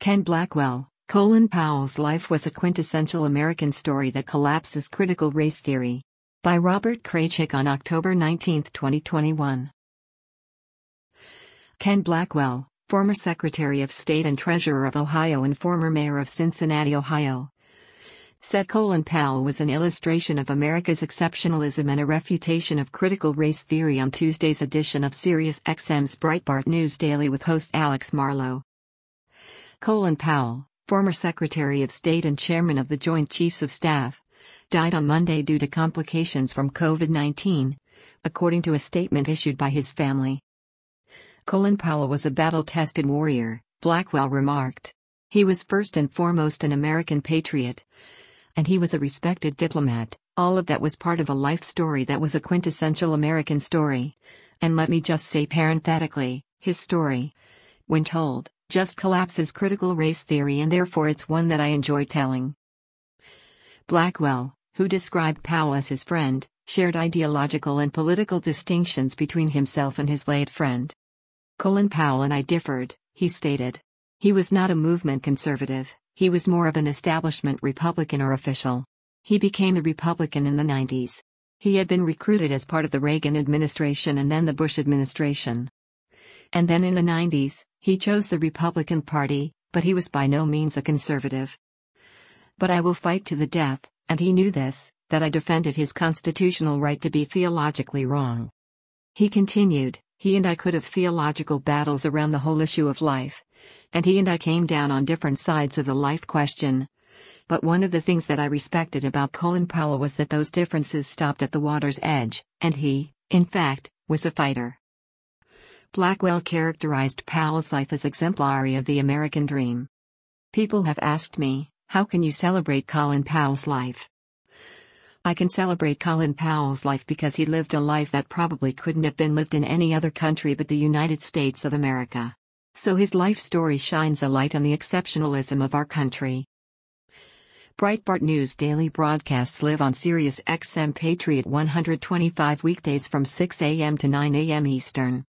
Ken Blackwell, Colin Powell's life was a quintessential American story that collapses critical race theory. By Robert Kraychik on October 19, 2021. Ken Blackwell, former Secretary of State and Treasurer of Ohio and former mayor of Cincinnati, Ohio, said Colin Powell was an illustration of America's exceptionalism and a refutation of critical race theory on Tuesday's edition of SiriusXM's Breitbart News Daily with host Alex Marlow. Colin Powell, former Secretary of State and Chairman of the Joint Chiefs of Staff, died on Monday due to complications from COVID-19, according to a statement issued by his family. Colin Powell was a battle-tested warrior, Blackwell remarked. He was first and foremost an American patriot, and he was a respected diplomat. All of that was part of a life story that was a quintessential American story. And let me just say parenthetically, his story, when told, just collapses critical race theory, and therefore it's one that I enjoy telling. Blackwell, who described Powell as his friend, shared ideological and political distinctions between himself and his late friend. Colin Powell and I differed, he stated. He was not a movement conservative, he was more of an establishment Republican or official. He became a Republican in the 90s. He had been recruited as part of the Reagan administration and then the Bush administration. And then in the 90s, he chose the Republican Party, but he was by no means a conservative. But I will fight to the death, and he knew this, that I defended his constitutional right to be theologically wrong. He continued, he and I could have theological battles around the whole issue of life, and he and I came down on different sides of the life question. But one of the things that I respected about Colin Powell was that those differences stopped at the water's edge, and he, in fact, was a fighter. Blackwell characterized Powell's life as exemplary of the American dream. People have asked me, how can you celebrate Colin Powell's life? I can celebrate Colin Powell's life because he lived a life that probably couldn't have been lived in any other country but the United States of America. So his life story shines a light on the exceptionalism of our country. Breitbart News Daily broadcasts live on SiriusXM Patriot 125 weekdays from 6 a.m. to 9 a.m. Eastern.